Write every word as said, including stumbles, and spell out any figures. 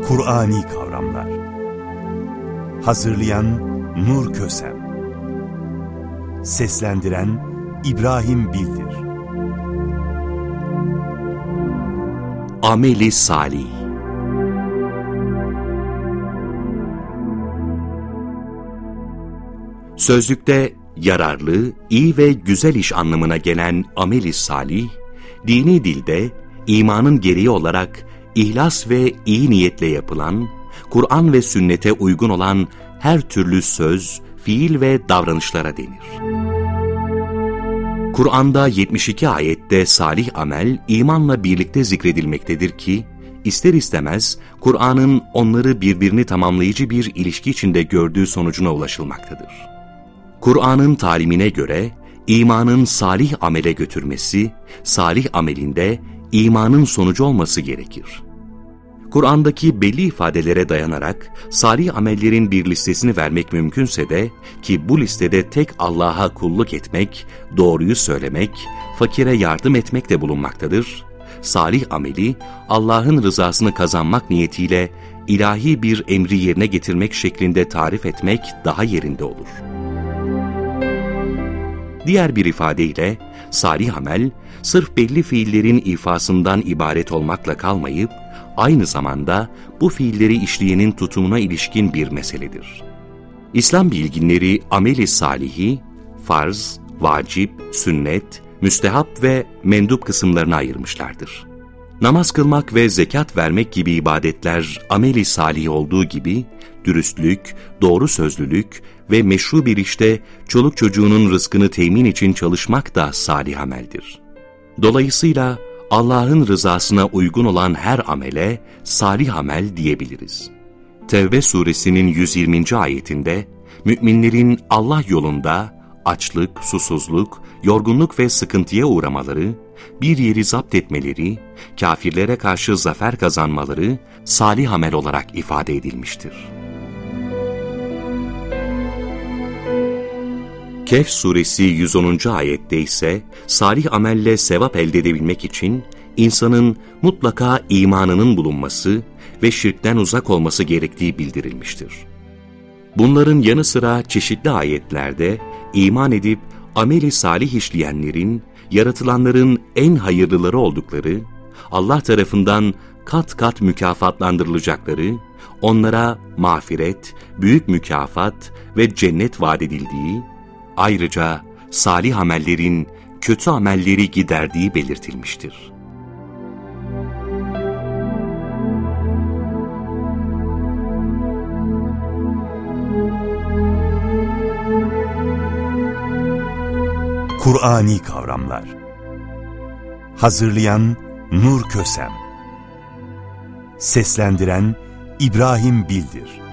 Kur'ani kavramlar. Hazırlayan Nur Kösem. Seslendiren İbrahim Bildir. Ameli salih. Sözlükte yararlı, iyi ve güzel iş anlamına gelen ameli salih, dini dilde imanın gereği olarak ihlas ve iyi niyetle yapılan, Kur'an ve sünnete uygun olan her türlü söz, fiil ve davranışlara denir. Kur'an'da yetmiş iki ayette salih amel imanla birlikte zikredilmektedir ki, ister istemez Kur'an'ın onları birbirini tamamlayıcı bir ilişki içinde gördüğü sonucuna ulaşılmaktadır. Kur'an'ın talimine göre imanın salih amele götürmesi, salih amelinde imanın sonucu olması gerekir. Kur'an'daki belli ifadelere dayanarak salih amellerin bir listesini vermek mümkünse de ki bu listede tek Allah'a kulluk etmek, doğruyu söylemek, fakire yardım etmek de bulunmaktadır. Salih ameli Allah'ın rızasını kazanmak niyetiyle ilahi bir emri yerine getirmek şeklinde tarif etmek daha yerinde olur. Diğer bir ifadeyle salih amel sırf belli fiillerin ifasından ibaret olmakla kalmayıp aynı zamanda bu fiilleri işleyenin tutumuna ilişkin bir meseledir. İslam bilginleri ameli salihi farz, vacip, sünnet, müstehap ve mendup kısımlarına ayırmışlardır. Namaz kılmak ve zekat vermek gibi ibadetler ameli salih olduğu gibi dürüstlük, doğru sözlülük ve meşru bir işte çoluk çocuğunun rızkını temin için çalışmak da salih ameldir. Dolayısıyla Allah'ın rızasına uygun olan her amele salih amel diyebiliriz. Tevbe suresinin yüz yirminci ayetinde müminlerin Allah yolunda açlık, susuzluk, yorgunluk ve sıkıntıya uğramaları, bir yeri zapt etmeleri, kafirlere karşı zafer kazanmaları salih amel olarak ifade edilmiştir. Kehf suresi yüz onuncu ayette ise salih amelle sevap elde edebilmek için insanın mutlaka imanının bulunması ve şirkten uzak olması gerektiği bildirilmiştir. Bunların yanı sıra çeşitli ayetlerde iman edip ameli salih işleyenlerin, yaratılanların en hayırlıları oldukları, Allah tarafından kat kat mükafatlandırılacakları, onlara mağfiret, büyük mükafat ve cennet vaat edildiği, ayrıca salih amellerin kötü amelleri giderdiği belirtilmiştir. Kur'ani kavramlar. Hazırlayan Nur Kösem. Seslendiren İbrahim Bildir.